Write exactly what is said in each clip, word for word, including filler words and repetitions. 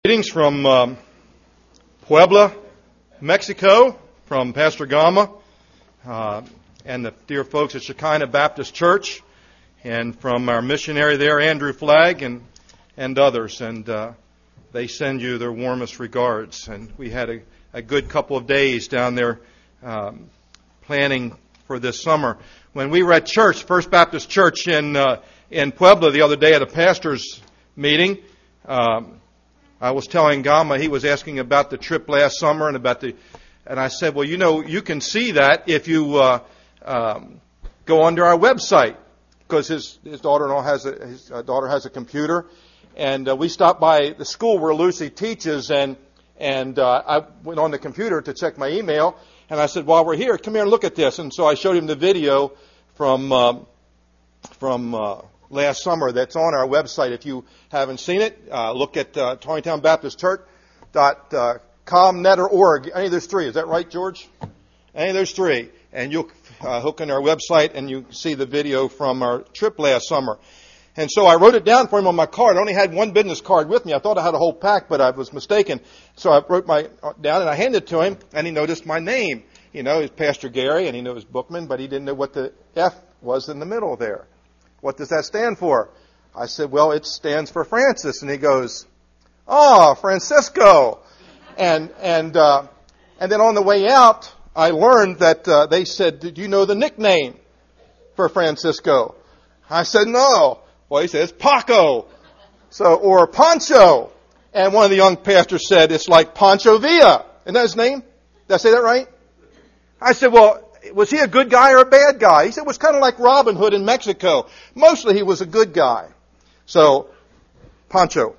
Greetings from um, Puebla, Mexico, from Pastor Gama uh, and the dear folks at Shekinah Baptist Church, and from our missionary there, Andrew Flagg, and and others. And uh, they send you their warmest regards. And we had a, a good couple of days down there um, planning for this summer. When we were at church, First Baptist Church in uh, in Puebla the other day at a pastor's meeting, um, I was telling Gama, he was asking about the trip last summer and about the, and I said, well, you know, you can see that if you uh, um, go onto our website, because his his daughter-in-law has a his uh, daughter has a computer, and uh, we stopped by the school where Lucy teaches, and and uh, I went on the computer to check my email, and I said, while we're here, come here and look at this, and so I showed him the video from um, from. Uh, last summer that's on our website. If you haven't seen it, uh, look at uh, Torringtown Baptist Church dot com, net or org. Any of those three. Is that right, George? Any of those three. And you'll uh, hook in our website and you see the video from our trip last summer. And so I wrote it down for him on my card. I only had one business card with me. I thought I had a whole pack, but I was mistaken. So I wrote my down and I handed it to him, and he noticed my name. You know, it's Pastor Gary, and he knows Bookman, but he didn't know what the F was in the middle there. What does that stand for? I said, well, it stands for Francis. And he goes, oh, Francisco. And and uh, and then on the way out, I learned that uh, they said, did you know the nickname for Francisco? I said, no. Well, he says, Paco. So, or Pancho. And one of the young pastors said, it's like Pancho Villa. Isn't that his name? Did I say that right? I said, well, was he a good guy or a bad guy? He said it was kind of like Robin Hood in Mexico. Mostly he was a good guy. So, Pancho.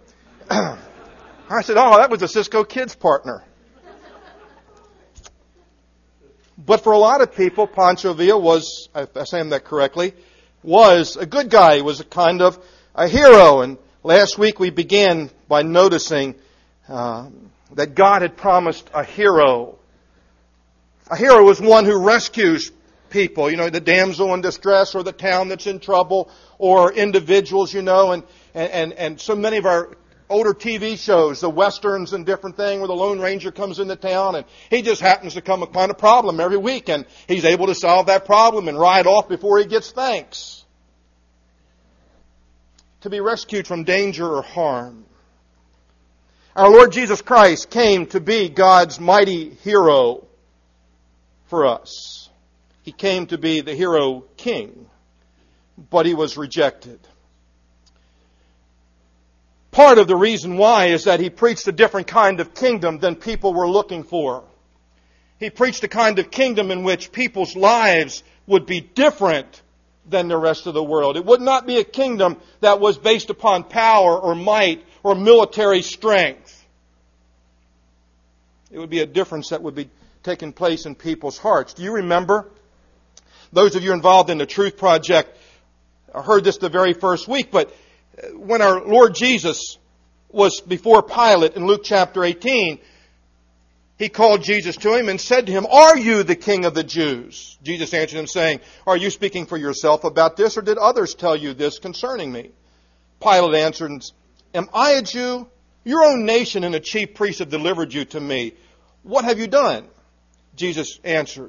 I said, oh, that was a Cisco Kids partner. But for a lot of people, Pancho Villa was, if I say that correctly, was a good guy. He was a kind of a hero. And last week we began by noticing uh, that God had promised a hero. A hero is one who rescues people, you know, the damsel in distress or the town that's in trouble or individuals, you know, and, and, and so many of our older T V shows, the westerns and different thing where the Lone Ranger comes into town and he just happens to come upon a problem every week and he's able to solve that problem and ride off before he gets thanks. To be rescued from danger or harm. Our Lord Jesus Christ came to be God's mighty hero for us. He came to be the hero king, but he was rejected. Part of the reason why is that he preached a different kind of kingdom than people were looking for. He preached a kind of kingdom in which people's lives would be different than the rest of the world. It would not be a kingdom that was based upon power or might or military strength. It would be a difference that would be taken place in people's hearts. Do you remember? Those of you involved in the Truth Project heard this the very first week, but when our Lord Jesus was before Pilate in Luke chapter eighteen, he called Jesus to him and said to him, are you the King of the Jews? Jesus answered him saying, are you speaking for yourself about this, or did others tell you this concerning me? Pilate answered, am I a Jew? Your own nation and the chief priests have delivered you to me. What have you done? Jesus answered,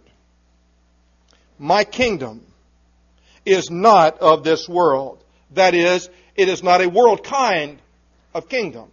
my kingdom is not of this world. That is, it is not a world kind of kingdom.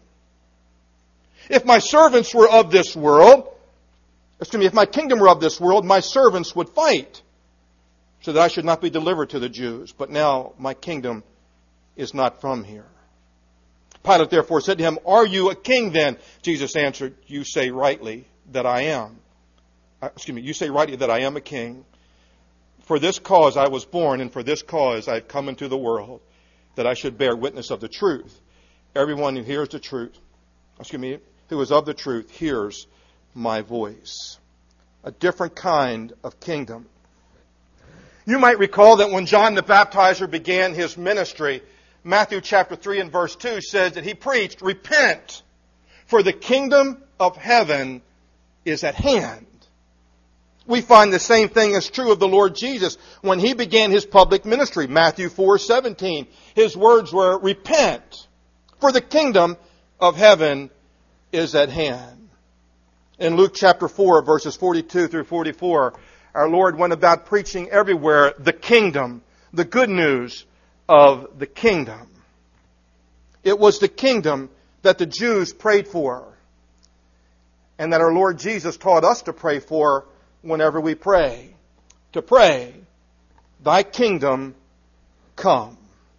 If my servants were of this world, excuse me, if my kingdom were of this world, my servants would fight so that I should not be delivered to the Jews. But now my kingdom is not from here. Pilate therefore said to him, are you a king then? Jesus answered, you say rightly that I am. Excuse me, you say rightly that I am a king. For this cause I was born, and for this cause I have come into the world, that I should bear witness of the truth. Everyone who hears the truth, excuse me, who is of the truth, hears my voice. A different kind of kingdom. You might recall that when John the Baptizer began his ministry, Matthew chapter three and verse two says that he preached, repent, for the kingdom of heaven is at hand. We find the same thing is true of the Lord Jesus when he began his public ministry. Matthew four seventeen. His words were, repent, for the kingdom of heaven is at hand. In Luke chapter four, verses forty-two through forty-four, our Lord went about preaching everywhere the kingdom, the good news of the kingdom. It was the kingdom that the Jews prayed for, and that our Lord Jesus taught us to pray for whenever we pray. To pray, Thy kingdom come.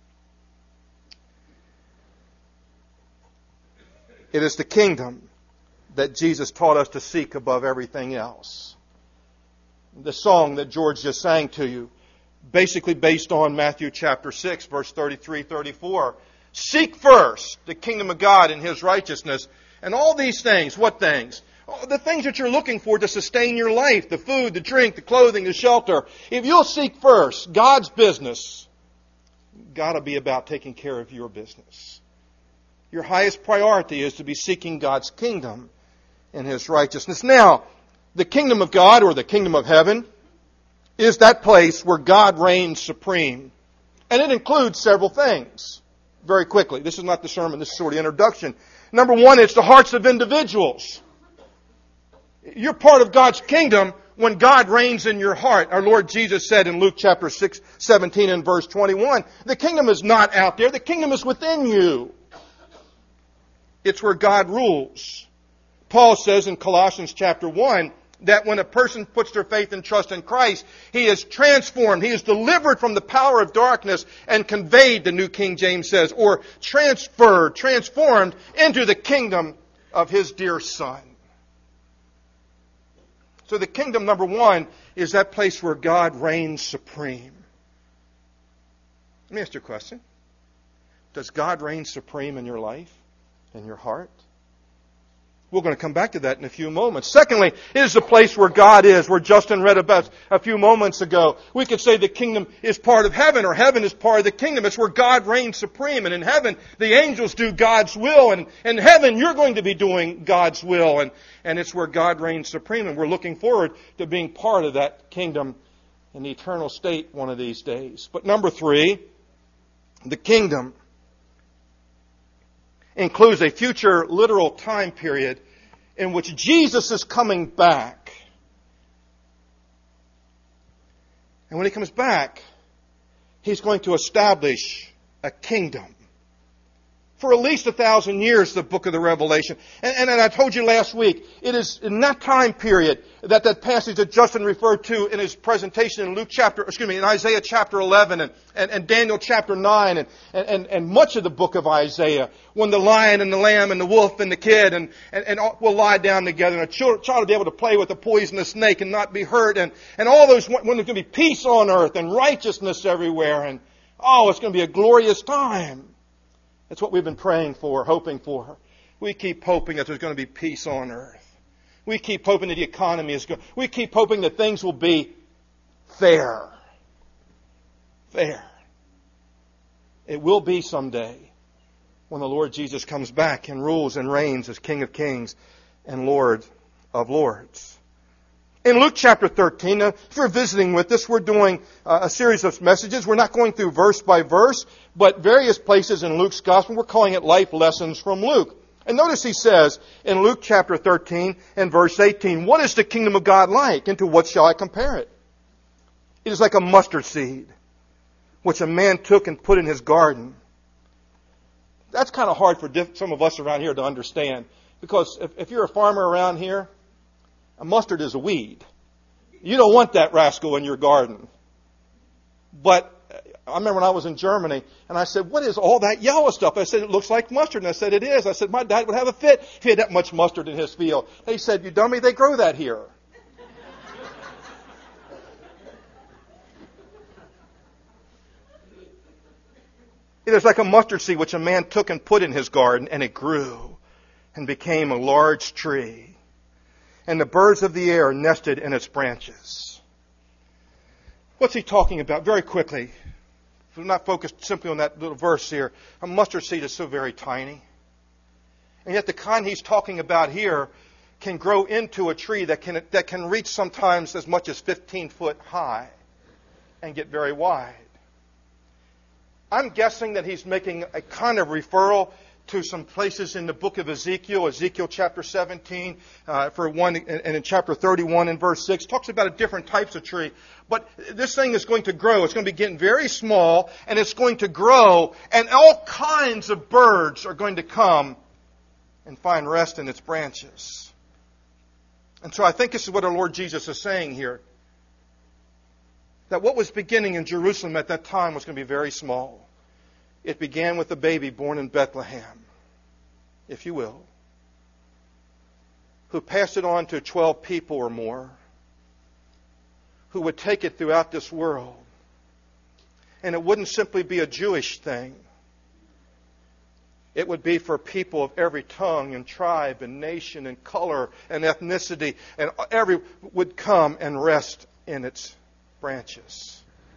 It is the kingdom that Jesus taught us to seek above everything else. The song that George just sang to you, basically based on Matthew chapter six, verse thirty-three, thirty-four. Seek first the kingdom of God and His righteousness. And all these things, what things? The things that you're looking for to sustain your life, the food, the drink, the clothing, the shelter. If you'll seek first God's business, God will be about taking care of your business. Your highest priority is to be seeking God's kingdom and His righteousness. Now, the kingdom of God, or the kingdom of heaven, is that place where God reigns supreme. And it includes several things. Very quickly. This is not the sermon, this is sort of introduction. Number one, it's the hearts of individuals. You're part of God's kingdom when God reigns in your heart. Our Lord Jesus said in Luke chapter six, seventeen and verse twenty-one, the kingdom is not out there, the kingdom is within you. It's where God rules. Paul says in Colossians chapter one that when a person puts their faith and trust in Christ, he is transformed, he is delivered from the power of darkness and conveyed, the New King James says, or transferred, transformed into the kingdom of His dear Son. So the kingdom, number one, is that place where God reigns supreme. Let me ask you a question. Does God reign supreme in your life, in your heart? We're going to come back to that in a few moments. Secondly, it is the place where God is, where Justin read about a few moments ago. We could say the kingdom is part of heaven, or heaven is part of the kingdom. It's where God reigns supreme. And in heaven, the angels do God's will. And in heaven, you're going to be doing God's will. And, and it's where God reigns supreme. And we're looking forward to being part of that kingdom in the eternal state one of these days. But number three, the kingdom includes a future literal time period in which Jesus is coming back. And when He comes back, He's going to establish a kingdom. For at least a thousand years, the book of the Revelation. And, and, and I told you last week, it is in that time period that that passage that Justin referred to in his presentation in Luke chapter, excuse me, in Isaiah chapter eleven and, and, and Daniel chapter nine and, and, and much of the book of Isaiah, when the lion and the lamb and the wolf and the kid and, and, and all will lie down together, and a child, child will be able to play with a poisonous snake and not be hurt, and, and all those, when there's going to be peace on earth and righteousness everywhere, and oh, it's going to be a glorious time. That's what we've been praying for, hoping for. We keep hoping that there's going to be peace on earth. We keep hoping that the economy is good. We keep hoping that things will be fair. Fair. It will be someday when the Lord Jesus comes back and rules and reigns as King of Kings and Lord of Lords. In Luke chapter thirteen, now, if you're visiting with us, we're doing uh, a series of messages. We're not going through verse by verse, but various places in Luke's Gospel. We're calling it Life Lessons from Luke. And notice he says in Luke chapter thirteen and verse eighteen, what is the kingdom of God like? And to what shall I compare it? It is like a mustard seed, which a man took and put in his garden. That's kind of hard for some of us around here to understand. Because if, if you're a farmer around here, a mustard is a weed. You don't want that rascal in your garden. But I remember when I was in Germany, and I said, what is all that yellow stuff? I said, it looks like mustard. And I said, it is. I said, my dad would have a fit if he had that much mustard in his field. They said, you dummy, they grow that here. It is like a mustard seed which a man took and put in his garden, and it grew and became a large tree. And the birds of the air nested in its branches. What's he talking about? Very quickly. We're not focused simply on that little verse here. A mustard seed is so very tiny. And yet the kind he's talking about here can grow into a tree that can, that can reach sometimes as much as fifteen foot high and get very wide. I'm guessing that he's making a kind of referral to some places in the book of Ezekiel, Ezekiel chapter seventeen, uh, for one, and in chapter thirty-one and verse six, talks about different types of tree. But this thing is going to grow. It's going to be getting very small, and it's going to grow, and all kinds of birds are going to come and find rest in its branches. And so I think this is what our Lord Jesus is saying here. That what was beginning in Jerusalem at that time was going to be very small. It began with a baby born in Bethlehem, if you will, who passed it on to twelve people or more, who would take it throughout this world. And it wouldn't simply be a Jewish thing. It would be for people of every tongue and tribe and nation and color and ethnicity, and every would come and rest in its branches.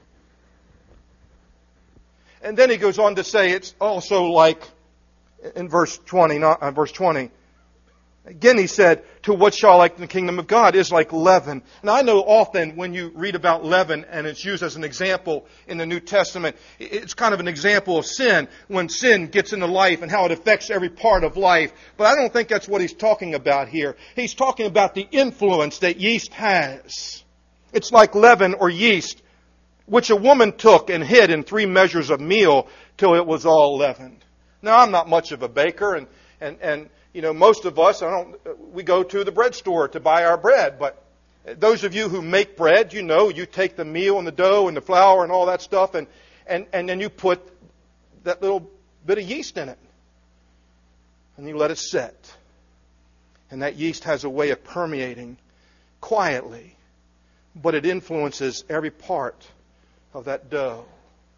And then he goes on to say it's also like in verse twenty, not uh, verse twenty. Again, he said, "To what shall like the kingdom of God is like leaven." Now, I know often when you read about leaven and it's used as an example in the New Testament, it's kind of an example of sin, when sin gets into life and how it affects every part of life. But I don't think that's what he's talking about here. He's talking about the influence that yeast has. It's like leaven or yeast, which a woman took and hid in three measures of meal till it was all leavened. Now, I'm not much of a baker, and, and, and you know, most of us, I don't, we go to the bread store to buy our bread. But those of you who make bread, you know, you take the meal and the dough and the flour and all that stuff, and, and, and then you put that little bit of yeast in it. And you let it set. And that yeast has a way of permeating quietly, but it influences every part of that dough.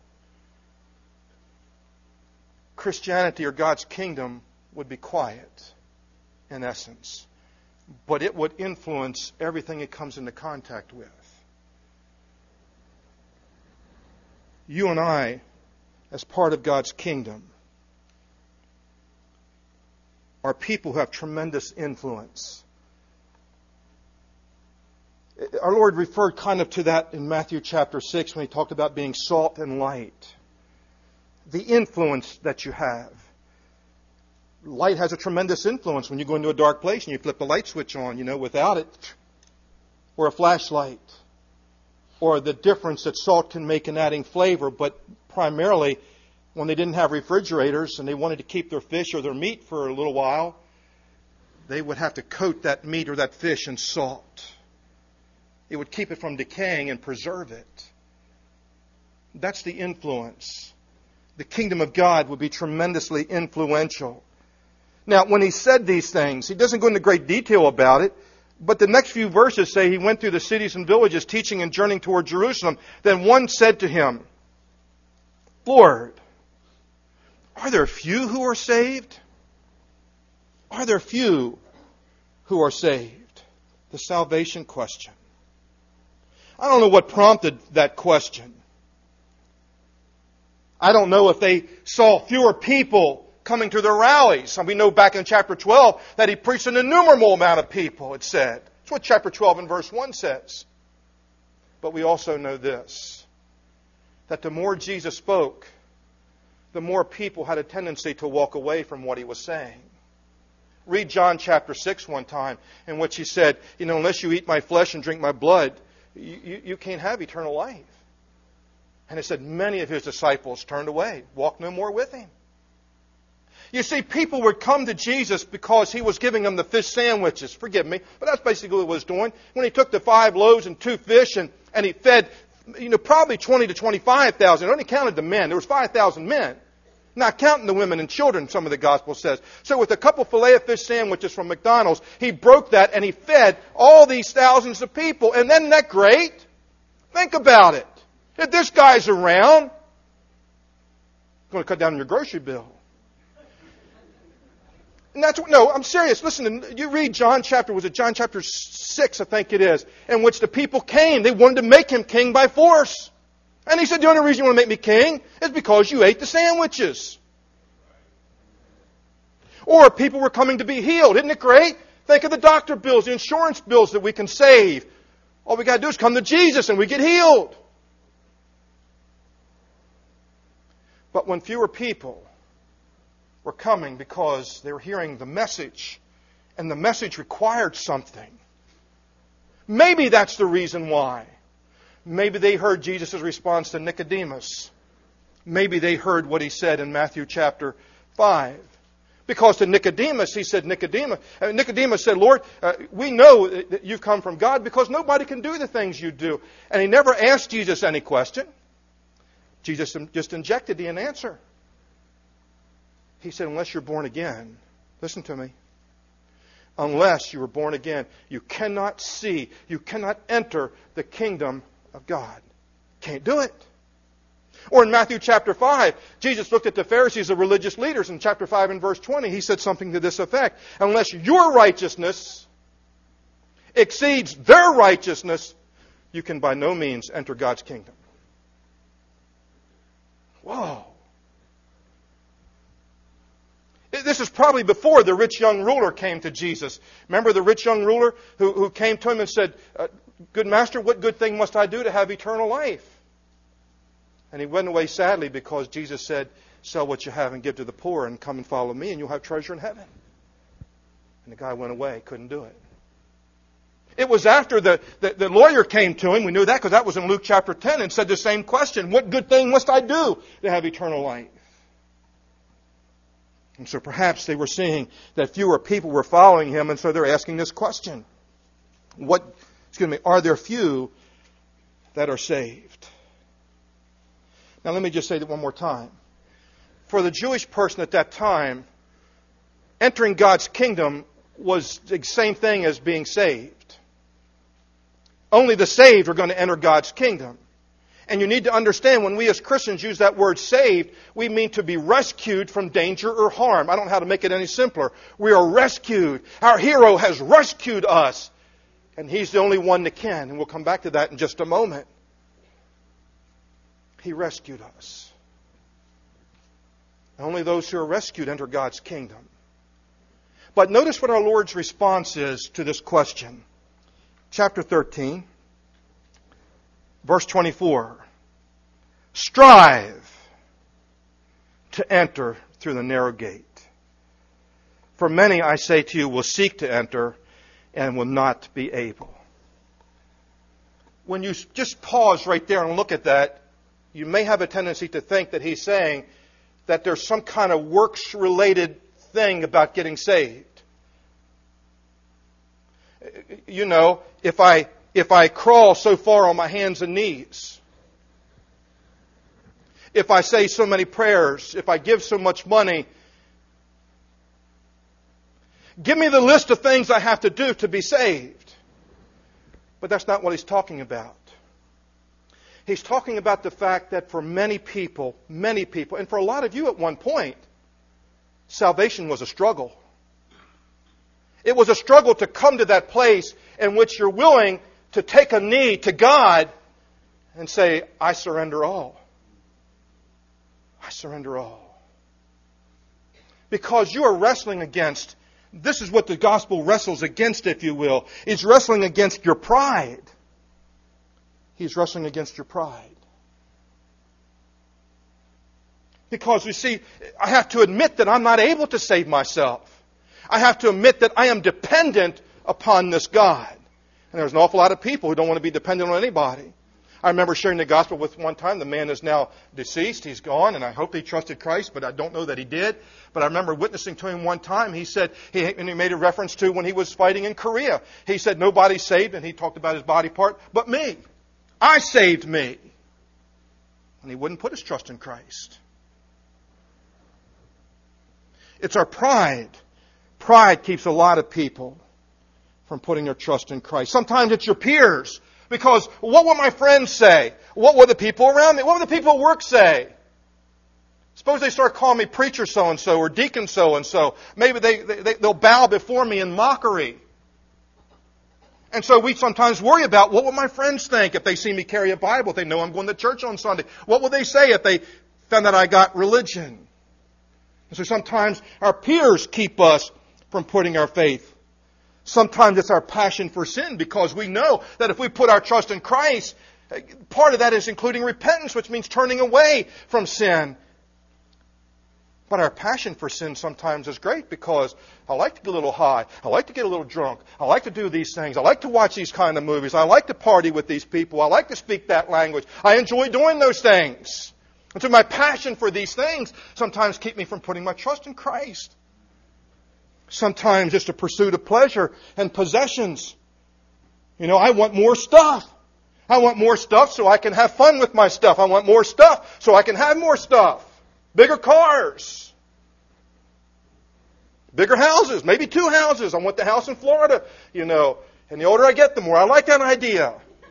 Christianity or God's kingdom would be quiet, in essence, but it would influence everything it comes into contact with. You and I, as part of God's kingdom, are people who have tremendous influence. Our Lord referred kind of to that in Matthew chapter six when He talked about being salt and light. The influence that you have. Light has a tremendous influence when you go into a dark place and you flip the light switch on. You know, without it, or a flashlight, or the difference that salt can make in adding flavor. But primarily, when they didn't have refrigerators and they wanted to keep their fish or their meat for a little while, they would have to coat that meat or that fish in salt. It would keep it from decaying and preserve it. That's the influence. The kingdom of God would be tremendously influential. Now, when he said these things, he doesn't go into great detail about it, but the next few verses say he went through the cities and villages teaching and journeying toward Jerusalem. Then one said to him, "Lord, are there few who are saved? Are there few who are saved?" The salvation question. I don't know what prompted that question. I don't know if they saw fewer people coming to their rallies. And we know back in chapter twelve that he preached an innumerable amount of people, it said. That's what chapter twelve and verse one says. But we also know this, that the more Jesus spoke, the more people had a tendency to walk away from what he was saying. Read John chapter six one time, in which he said, you know, unless you eat my flesh and drink my blood, you, you, you can't have eternal life. And it said many of his disciples turned away, walked no more with him. You see, people would come to Jesus because he was giving them the fish sandwiches. Forgive me, but that's basically what he was doing. When he took the five loaves and two fish and, and he fed, you know, probably twenty to twenty-five thousand. He only counted the men. There was five thousand men. Not counting the women and children, some of the gospel says. So with a couple filet of fish sandwiches from McDonald's, he broke that and he fed all these thousands of people. And isn't that great? Think about it. If this guy's around, it's going to cut down on your grocery bill. And that's what, no, I'm serious. Listen, you read John chapter, was it John chapter six, I think it is, in which the people came. They wanted to make him king by force. And he said, the only reason you want to make me king is because you ate the sandwiches. Or people were coming to be healed. Isn't it great? Think of the doctor bills, the insurance bills that we can save. All we got to do is come to Jesus and we get healed. But when fewer people were coming because they were hearing the message, and the message required something. Maybe that's the reason why. Maybe they heard Jesus' response to Nicodemus. Maybe they heard what he said in Matthew chapter five. Because to Nicodemus, he said, Nicodemus, uh, Nicodemus said, Lord, uh, we know that you've come from God because nobody can do the things you do. And he never asked Jesus any question. Jesus just injected the answer. He said, unless you're born again, listen to me, unless you were born again, you cannot see, you cannot enter the kingdom of God. Can't do it. Or in Matthew chapter five, Jesus looked at the Pharisees, the religious leaders, in chapter five and verse twenty. He said something to this effect. Unless your righteousness exceeds their righteousness, you can by no means enter God's kingdom. Whoa. This is probably before the rich young ruler came to Jesus. Remember the rich young ruler who, who came to him and said, Good master, what good thing must I do to have eternal life? And he went away sadly because Jesus said, sell what you have and give to the poor and come and follow me and you'll have treasure in heaven. And the guy went away, couldn't do it. It was after the, the, the lawyer came to him, we knew that because that was in Luke chapter ten, and said the same question, what good thing must I do to have eternal life? And so perhaps they were seeing that fewer people were following him, and so they're asking this question. What, excuse me, are there few that are saved? Now let me just say that one more time. For the Jewish person at that time, entering God's kingdom was the same thing as being saved. Only the saved are going to enter God's kingdom. And you need to understand, when we as Christians use that word saved, we mean to be rescued from danger or harm. I don't know how to make it any simpler. We are rescued. Our hero has rescued us. And He's the only one that can. And we'll come back to that in just a moment. He rescued us. Only those who are rescued enter God's kingdom. But notice what our Lord's response is to this question. Chapter thirteen, verse twenty-four. Strive to enter through the narrow gate. For many, I say to you, will seek to enter and will not be able. When you just pause right there and look at that, you may have a tendency to think that he's saying that there's some kind of works-related thing about getting saved. You know, if I if I crawl so far on my hands and knees, if I say so many prayers, if I give so much money, give me the list of things I have to do to be saved. But that's not what he's talking about. He's talking about the fact that for many people, many people, and for a lot of you at one point, salvation was a struggle. It was a struggle to come to that place in which you're willing to take a knee to God and say, I surrender all. I surrender all. Because you are wrestling against, this is what the gospel wrestles against, if you will. It's wrestling against your pride. He's wrestling against your pride. Because you see, I have to admit that I'm not able to save myself. I have to admit that I am dependent upon this God. And there's an awful lot of people who don't want to be dependent on anybody. I remember sharing the gospel with one time. The man is now deceased. He's gone, and I hope he trusted Christ, but I don't know that he did. But I remember witnessing to him one time. He said, he, and he made a reference to when he was fighting in Korea. He said, nobody's saved, and he talked about his body part, but me. I saved me. And he wouldn't put his trust in Christ. It's our pride. Pride keeps a lot of people from putting their trust in Christ. Sometimes it's your peers. Because what will my friends say? What will the people around me? What will the people at work say? Suppose they start calling me preacher so-and-so or deacon so-and-so. Maybe they, they, they'll bow before me in mockery. And so we sometimes worry about what will my friends think if they see me carry a Bible, if they know I'm going to church on Sunday. What will they say if they found that I got religion? And so sometimes our peers keep us from putting our faith. Sometimes it's our passion for sin, because we know that if we put our trust in Christ, part of that is including repentance, which means turning away from sin. But our passion for sin sometimes is great because I like to get a little high. I like to get a little drunk. I like to do these things. I like to watch these kind of movies. I like to party with these people. I like to speak that language. I enjoy doing those things. And so my passion for these things sometimes keep me from putting my trust in Christ. Sometimes it's a pursuit of pleasure and possessions. You know, I want more stuff. I want more stuff so I can have fun with my stuff. I want more stuff so I can have more stuff. Bigger cars. Bigger houses. Maybe two houses. I want the house in Florida, you know. And the older I get, the more I like that idea.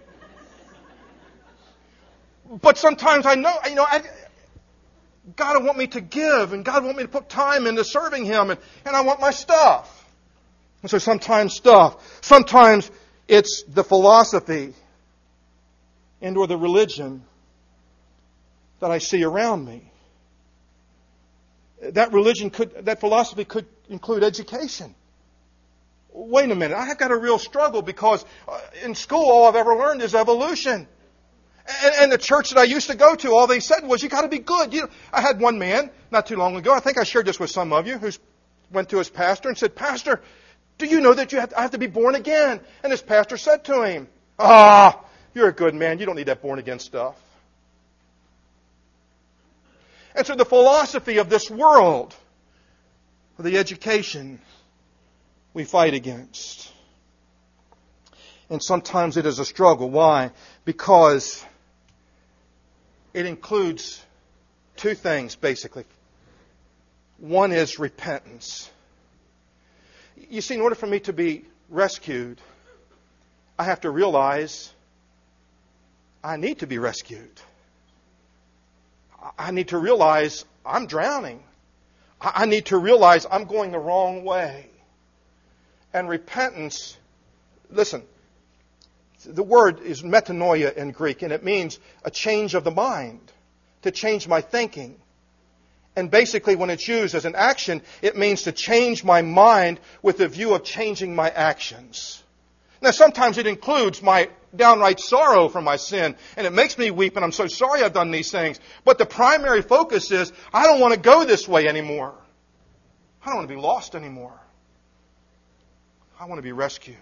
But sometimes I know, you know, I, God will want me to give, and God will want me to put time into serving Him, and, and I want my stuff. And so sometimes stuff. Sometimes it's the philosophy and or the religion that I see around me. That religion could, that philosophy could include education. Wait a minute, I've got a real struggle because in school all I've ever learned is evolution. And, and the church that I used to go to, all they said was, you got to be good. You know, I had one man not too long ago, I think I shared this with some of you, who went to his pastor and said, Pastor, do you know that you have to, I have to be born again? And his pastor said to him, Ah, you're a good man. You don't need that born again stuff. And so the philosophy of this world, the education we fight against. And sometimes it is a struggle. Why? Because it includes two things, basically. One is repentance. You see, in order for me to be rescued, I have to realize I need to be rescued. I need to realize I'm drowning. I need to realize I'm going the wrong way. And repentance, listen, the word is metanoia in Greek, and it means a change of the mind, to change my thinking. And basically, when it's used as an action, it means to change my mind with the view of changing my actions. Now, sometimes it includes my downright sorrow for my sin, and it makes me weep, and I'm so sorry I've done these things. But the primary focus is, I don't want to go this way anymore. I don't want to be lost anymore. I want to be rescued.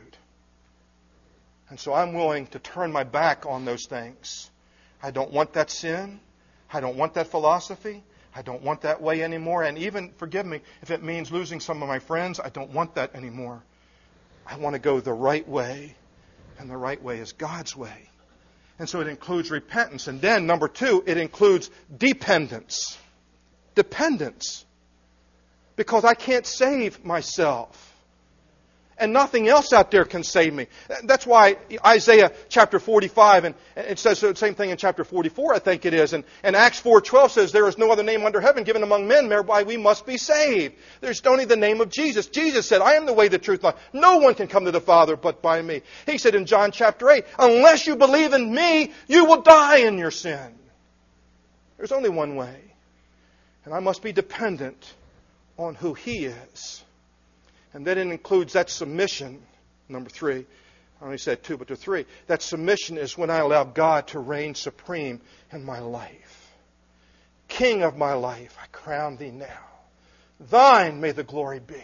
And so I'm willing to turn my back on those things. I don't want that sin. I don't want that philosophy. I don't want that way anymore. And even, forgive me, if it means losing some of my friends, I don't want that anymore. I want to go the right way. And the right way is God's way. And so it includes repentance. And then, number two, it includes dependence. Dependence. Because I can't save myself. And nothing else out there can save me. That's why Isaiah chapter forty-five, and it says the same thing in chapter forty-four, I think it is. And, and Acts four twelve says, there is no other name under heaven given among men whereby we must be saved. There's only the name of Jesus. Jesus said, I am the way, the truth, life. No one can come to the Father but by me. He said in John chapter eight, unless you believe in me, you will die in your sin. There's only one way. And I must be dependent on who He is. And then it includes that submission, number three. I only said two, but there are three. That submission is when I allow God to reign supreme in my life. King of my life, I crown Thee now. Thine may the glory be.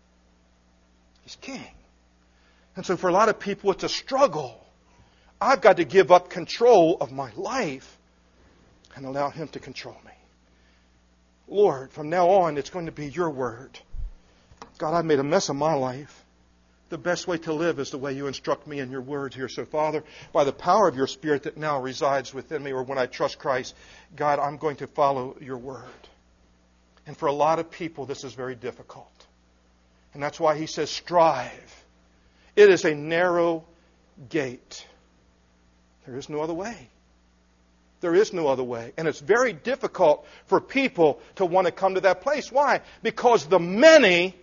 He's King. And so for a lot of people, it's a struggle. I've got to give up control of my life and allow Him to control me. Lord, from now on, it's going to be Your word. God, I've made a mess of my life. The best way to live is the way You instruct me in Your word here. So, Father, by the power of Your Spirit that now resides within me, or when I trust Christ, God, I'm going to follow Your word. And for a lot of people, this is very difficult. And that's why He says, strive. It is a narrow gate. There is no other way. There is no other way. And it's very difficult for people to want to come to that place. Why? Because the many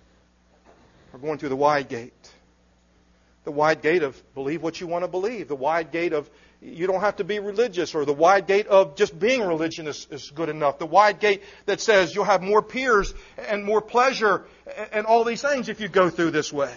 are going through the wide gate. The wide gate of believe what you want to believe. The wide gate of you don't have to be religious. Or the wide gate of just being religion is, is good enough. The wide gate that says you'll have more peers and more pleasure and all these things if you go through this way.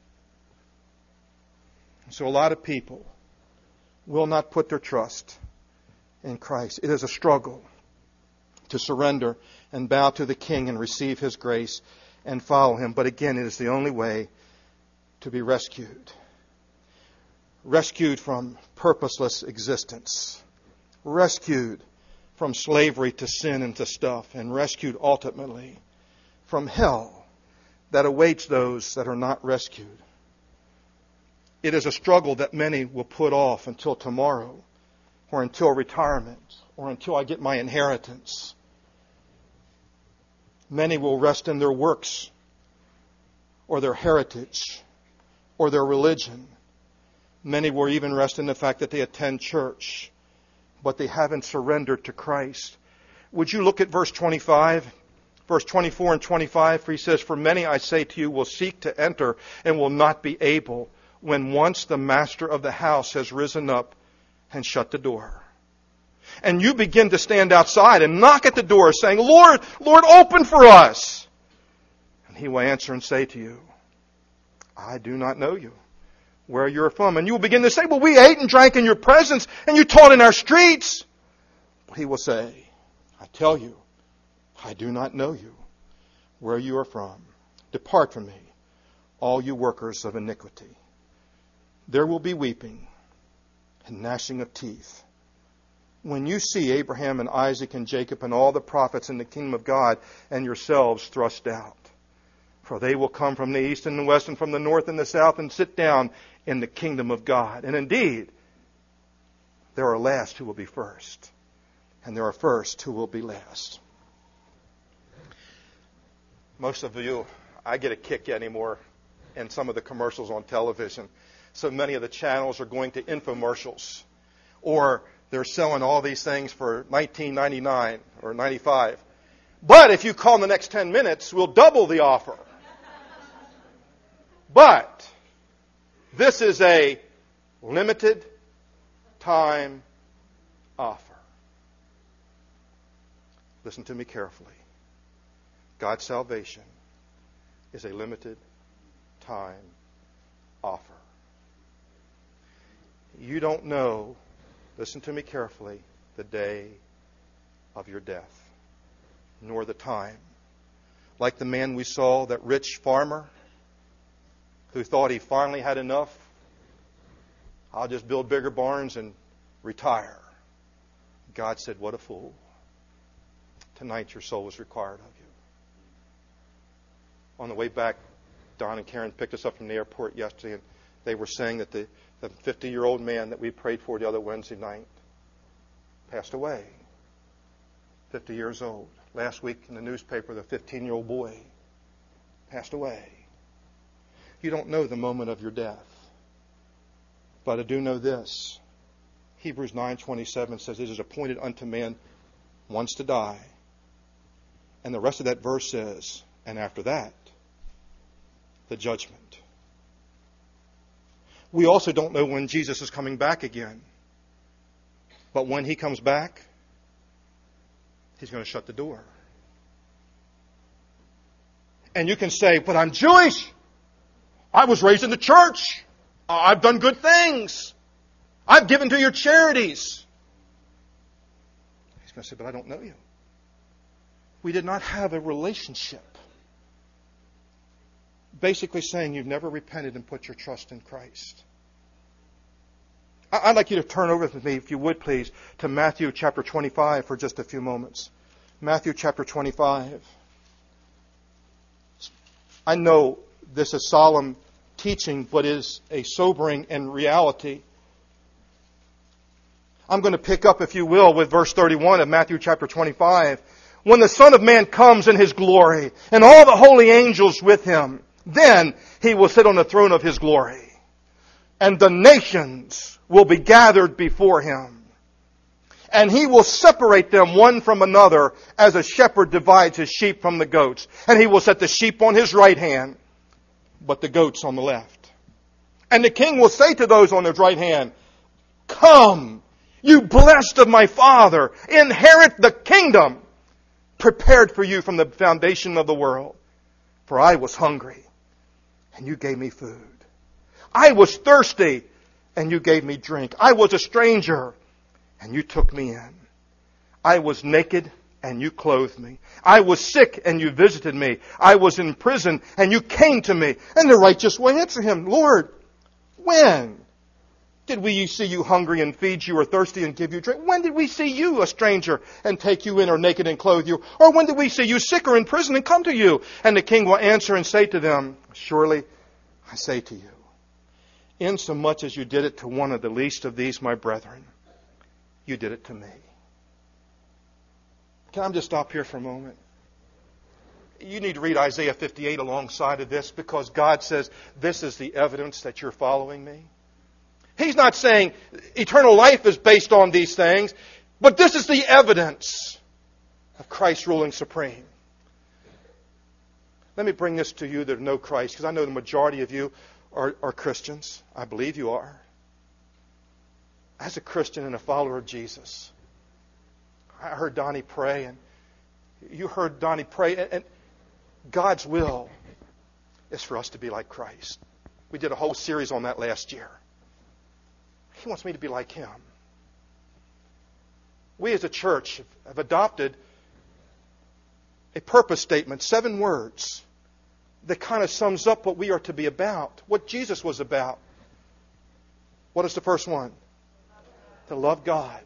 So a lot of people will not put their trust in Christ. It is a struggle to surrender and bow to the King and receive His grace and follow Him. But again, it is the only way to be rescued. Rescued from purposeless existence. Rescued from slavery to sin and to stuff. And rescued ultimately from hell that awaits those that are not rescued. It is a struggle that many will put off until tomorrow, or until retirement, or until I get my inheritance. Many will rest in their works, or their heritage, or their religion. Many will even rest in the fact that they attend church, but they haven't surrendered to Christ. Would you look at verse twenty-five? Verse twenty-four and twenty-five, for he says, "For many, I say to you, will seek to enter and will not be able, when once the master of the house has risen up and shut the door." And you begin to stand outside and knock at the door saying, "Lord, Lord, open for us." And He will answer and say to you, "I do not know you, where you're from." And you will begin to say, "Well, we ate and drank in your presence and you taught in our streets." But He will say, "I tell you, I do not know you, where you are from. Depart from me, all you workers of iniquity." There will be weeping and gnashing of teeth when you see Abraham and Isaac and Jacob and all the prophets in the kingdom of God and yourselves thrust out. For they will come from the east and the west and from the north and the south and sit down in the kingdom of God. And indeed, there are last who will be first, and there are first who will be last. Most of you, I get a kick anymore in some of the commercials on television. So many of the channels are going to infomercials, or they're selling all these things for nineteen ninety-nine or ninety-five. But if you call in the next ten minutes, we'll double the offer. But this is a limited time offer. Listen to me carefully. God's salvation is a limited time offer. You don't know, listen to me carefully, the day of your death, nor the time. Like the man we saw, that rich farmer who thought he finally had enough. I'll just build bigger barns and retire. God said, "What a fool. Tonight your soul is required of you." On the way back, Don and Karen picked us up from the airport yesterday, and they were saying that the the fifty-year-old man that we prayed for the other Wednesday night passed away. fifty years old. Last week in the newspaper, the fifteen-year-old boy passed away. You don't know the moment of your death. But I do know this. Hebrews nine twenty-seven says, "It is appointed unto man once to die." And the rest of that verse says, "And after that, the judgment." We also don't know when Jesus is coming back again. But when He comes back, He's going to shut the door. And you can say, "But I'm Jewish. I was raised in the church. I've done good things. I've given to your charities." He's going to say, "But I don't know you. We did not have a relationship." Basically saying you've never repented and put your trust in Christ. I'd like you to turn over with me, if you would please, to Matthew chapter twenty-five for just a few moments. Matthew chapter twenty-five. I know this is solemn teaching, but is a sobering and reality. I'm going to pick up, if you will, with verse thirty-one of Matthew chapter twenty-five. "When the Son of Man comes in His glory, and all the holy angels with Him, then He will sit on the throne of His glory. And the nations will be gathered before Him. And He will separate them one from another, as a shepherd divides his sheep from the goats. And He will set the sheep on His right hand, but the goats on the left. And the King will say to those on His right hand, 'Come, you blessed of my Father, inherit the kingdom prepared for you from the foundation of the world. For I was hungry, and you gave me food. I was thirsty, and you gave me drink. I was a stranger, and you took me in. I was naked, and you clothed me. I was sick and you visited me. I was in prison and you came to me. And the righteous will answer him, Lord, when did we see you hungry and feed you, or thirsty and give you drink? When did we see you a stranger and take you in, or naked and clothe you? Or when did we see you sick or in prison and come to you? And the king will answer and say to them, surely I say to you, insomuch as you did it to one of the least of these my brethren, you did it to me. Can I just stop here for a moment? You need to read Isaiah fifty-eight alongside of this, because God says, this is the evidence that you're following me. He's not saying eternal life is based on these things, but this is the evidence of Christ ruling supreme. Let me bring this to you that know Christ, because I know the majority of you are, are Christians. I believe you are. As a Christian and a follower of Jesus, I heard Donnie pray, and you heard Donnie pray, and, and God's will is for us to be like Christ. We did a whole series on that last year. He wants me to be like Him. We as a church have adopted a purpose statement, seven words, that kind of sums up what we are to be about, what Jesus was about. What is the first one? To love God.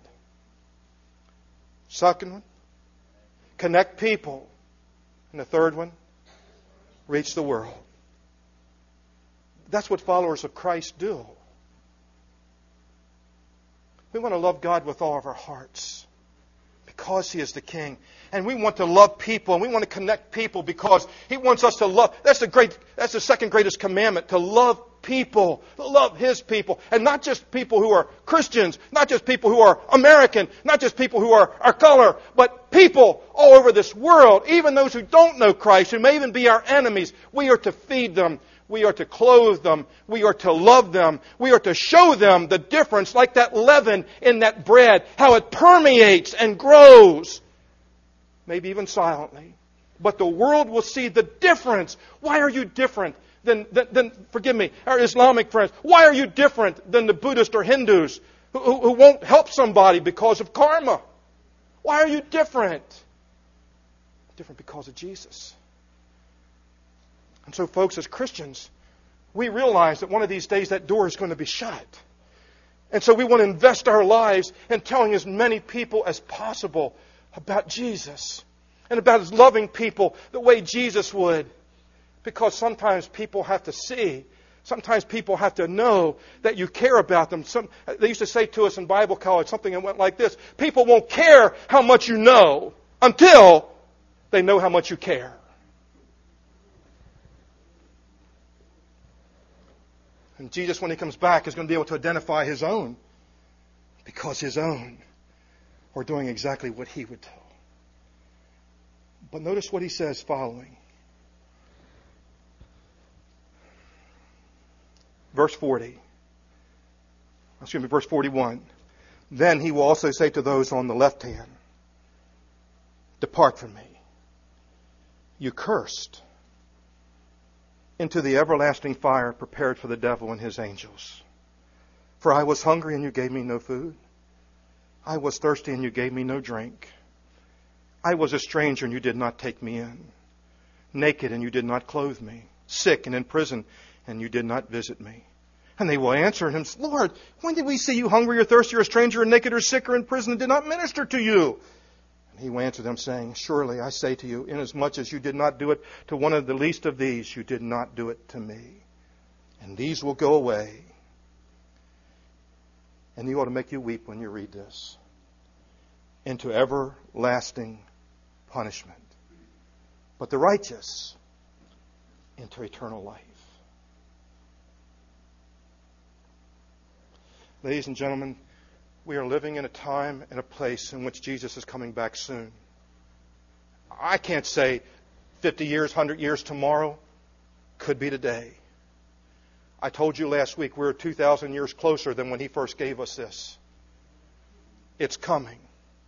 Second one, connect people. And the third one, reach the world. That's what followers of Christ do. We want to love God with all of our hearts because He is the King. And we want to love people, and we want to connect people because He wants us to love. That's the great, that's the second greatest commandment, to love people, to love His people. And not just people who are Christians, not just people who are American, not just people who are our color, but people all over this world, even those who don't know Christ, who may even be our enemies. We are to feed them. We are to clothe them. We are to love them. We are to show them the difference, like that leaven in that bread, how it permeates and grows, maybe even silently. But the world will see the difference. Why are you different than, than, than forgive me, our Islamic friends? Why are you different than the Buddhists or Hindus who, who, who won't help somebody because of karma? Why are you different? Different because of Jesus. And so, folks, as Christians, we realize that one of these days that door is going to be shut. And so we want to invest our lives in telling as many people as possible about Jesus and about His loving people the way Jesus would. Because sometimes people have to see, sometimes people have to know that you care about them. Some, they used to say to us in Bible college something that went like this: people won't care how much you know until they know how much you care. And Jesus, when He comes back, is going to be able to identify His own, because His own are doing exactly what He would do. But notice what He says following. Verse forty. Excuse me, verse forty-one. Then He will also say to those on the left hand, depart from me, you cursed, into the everlasting fire prepared for the devil and his angels. For I was hungry and you gave me no food. I was thirsty and you gave me no drink. I was a stranger and you did not take me in. Naked and you did not clothe me. Sick and in prison and you did not visit me. And they will answer Him, Lord, when did we see you hungry or thirsty or a stranger or naked or sick or in prison and did not minister to you? He will answer them, saying, surely I say to you, inasmuch as you did not do it to one of the least of these, you did not do it to me. And these will go away. And you ought to make you weep when you read this. Into everlasting punishment. But the righteous into eternal life. Ladies and gentlemen, we are living in a time and a place in which Jesus is coming back soon. I can't say fifty years, one hundred years tomorrow. Could be today. I told you last week we're two thousand years closer than when He first gave us this. It's coming.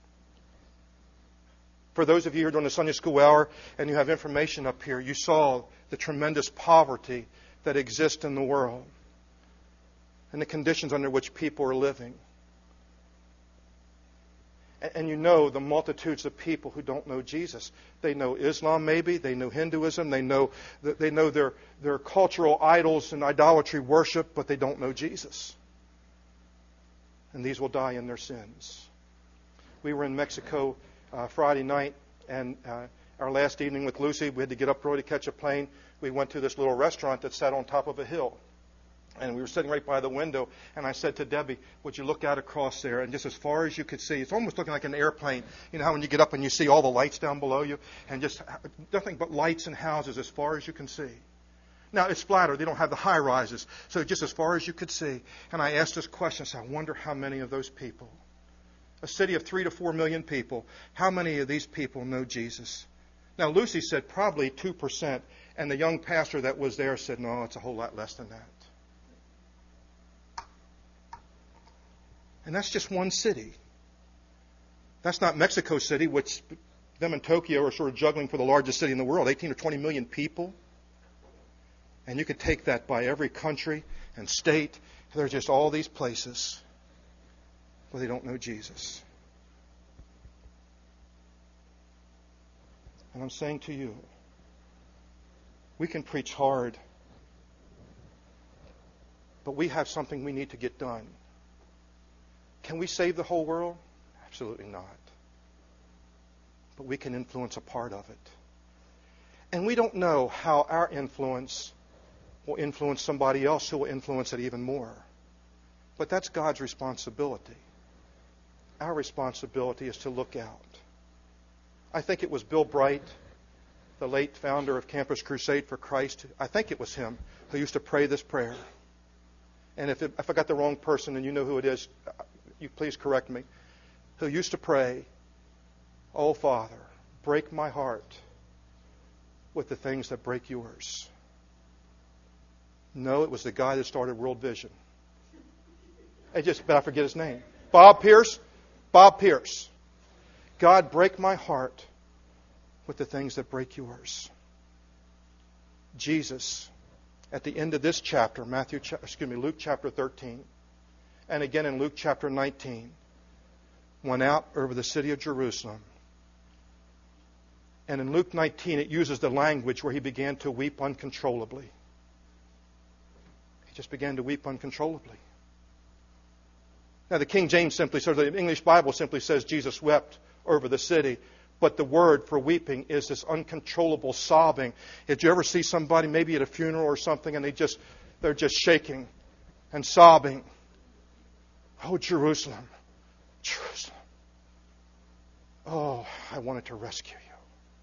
For those of you who are doing the Sunday school hour and you have information up here, you saw the tremendous poverty that exists in the world and the conditions under which people are living. And, and you know the multitudes of people who don't know Jesus. They know Islam maybe, they know Hinduism, they know they know their, their cultural idols and idolatry worship, but they don't know Jesus. And these will die in their sins. We were in Mexico uh, Friday night, and uh, our last evening with Lucy, we had to get up early to catch a plane. We went to this little restaurant that sat on top of a hill. And we were sitting right by the window, and I said to Debbie, would you look out across there? And just as far as you could see, it's almost looking like an airplane. You know how when you get up and you see all the lights down below you? And just nothing but lights and houses as far as you can see. Now, it's flatter. They don't have the high rises. So just as far as you could see. And I asked this question. I said, I wonder how many of those people, a city of three to four million people, how many of these people know Jesus? Now, Lucy said probably two percent. And the young pastor that was there said, no, it's a whole lot less than that. And that's just one city. That's not Mexico City, which them and Tokyo are sort of juggling for the largest city in the world, eighteen or twenty million people. And you could take that by every country and state. There are just all these places where they don't know Jesus. And I'm saying to you, we can preach hard, but we have something we need to get done. Can we save the whole world? Absolutely not. But we can influence a part of it. And we don't know how our influence will influence somebody else who will influence it even more. But that's God's responsibility. Our responsibility is to look out. I think it was Bill Bright, the late founder of Campus Crusade for Christ. I think it was him who used to pray this prayer. And if, it, if I got the wrong person and you know who it is, you please correct me. Who used to pray, oh Father, break my heart with the things that break yours. No, it was the guy that started World Vision. I just, but I forget his name. Bob Pierce? Bob Pierce. God, break my heart with the things that break yours. Jesus, at the end of this chapter, Matthew, excuse me, Luke chapter thirteen, and again in Luke chapter nineteen, went out over the city of Jerusalem. And in Luke nineteen, it uses the language where he began to weep uncontrollably. He just began to weep uncontrollably. Now, the King James simply says, the English Bible simply says Jesus wept over the city. But the word for weeping is this uncontrollable sobbing. Did you ever see somebody maybe at a funeral or something and they just, they're just shaking and sobbing? Oh, Jerusalem, Jerusalem. Oh, I wanted to rescue you.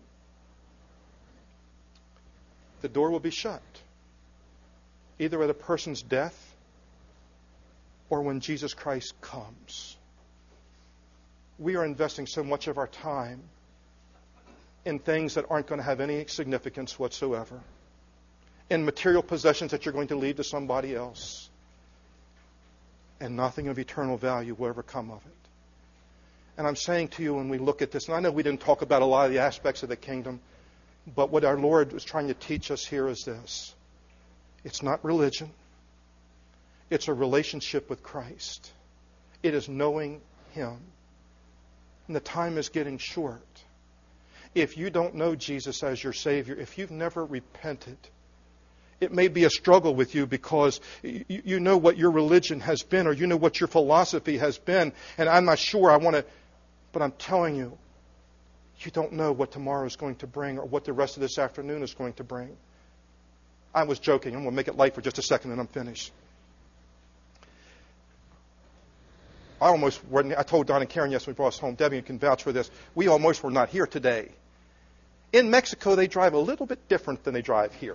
The door will be shut, either at a person's death or when Jesus Christ comes. We are investing so much of our time in things that aren't going to have any significance whatsoever, in material possessions that you're going to leave to somebody else, and nothing of eternal value will ever come of it. And I'm saying to you, when we look at this, and I know we didn't talk about a lot of the aspects of the kingdom, but what our Lord was trying to teach us here is this. It's not religion. It's a relationship with Christ. It is knowing Him. And the time is getting short. If you don't know Jesus as your Savior, if you've never repented, it may be a struggle with you because you, you know what your religion has been, or you know what your philosophy has been, and I'm not sure I want to, but I'm telling you, you don't know what tomorrow is going to bring or what the rest of this afternoon is going to bring. I was joking. I'm going to make it light for just a second and I'm finished. I almost, I told Don and Karen yesterday we brought us home, Debbie can vouch for this, we almost were not here today. In Mexico, they drive a little bit different than they drive here.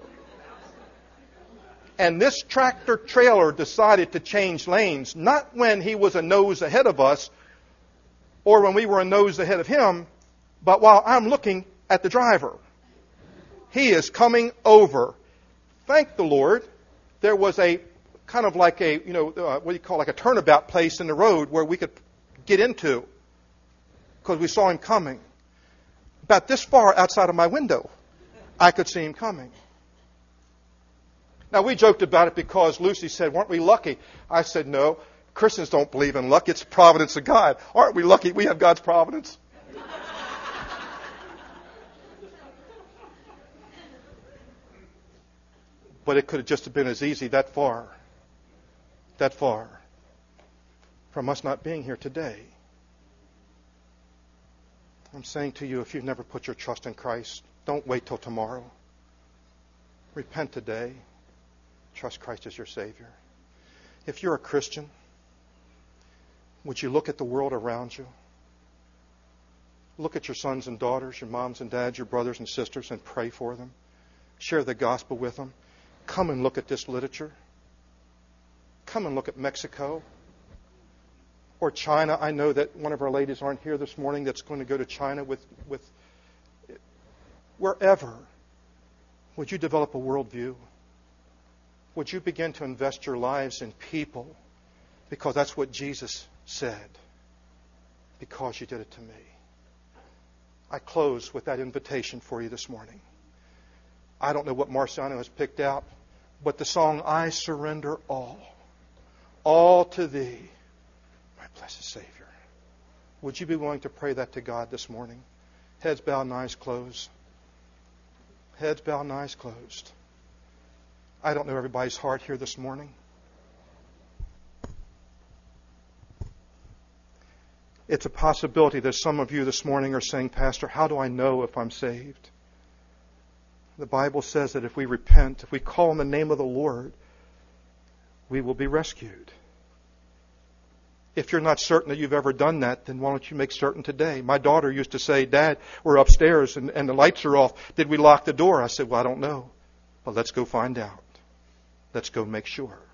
And this tractor trailer decided to change lanes, not when he was a nose ahead of us or when we were a nose ahead of him, but while I'm looking at the driver. He is coming over. Thank the Lord, there was a kind of like a, you know, uh, what do you call like a turnabout place in the road where we could get into because we saw him coming. About this far outside of my window, I could see him coming. Now, we joked about it because Lucy said, weren't we lucky? I said, no. Christians don't believe in luck. It's the providence of God. Aren't we lucky we have God's providence? But it could have just been as easy that far, that far from us not being here today. I'm saying to you, if you've never put your trust in Christ, don't wait till tomorrow. Repent today. Trust Christ as your Savior. If you're a Christian, would you look at the world around you? Look at your sons and daughters, your moms and dads, your brothers and sisters, and pray for them. Share the gospel with them. Come and look at this literature. Come and look at Mexico or China. I know that one of our ladies aren't here this morning that's going to go to China with, with wherever. Would you develop a worldview? Would you begin to invest your lives in people? Because that's what Jesus said. Because you did it to me. I close with that invitation for you this morning. I don't know what Marciano has picked out, but the song, I Surrender All, all to Thee, my blessed Savior. Would you be willing to pray that to God this morning? Heads bowed and eyes closed. Heads bowed and eyes closed. I don't know everybody's heart here this morning. It's a possibility that some of you this morning are saying, Pastor, how do I know if I'm saved? The Bible says that if we repent, if we call on the name of the Lord, we will be rescued. If you're not certain that you've ever done that, then why don't you make certain today? My daughter used to say, Dad, we're upstairs and, and the lights are off. Did we lock the door? I said, well, I don't know. But let's go find out. Let's go make sure.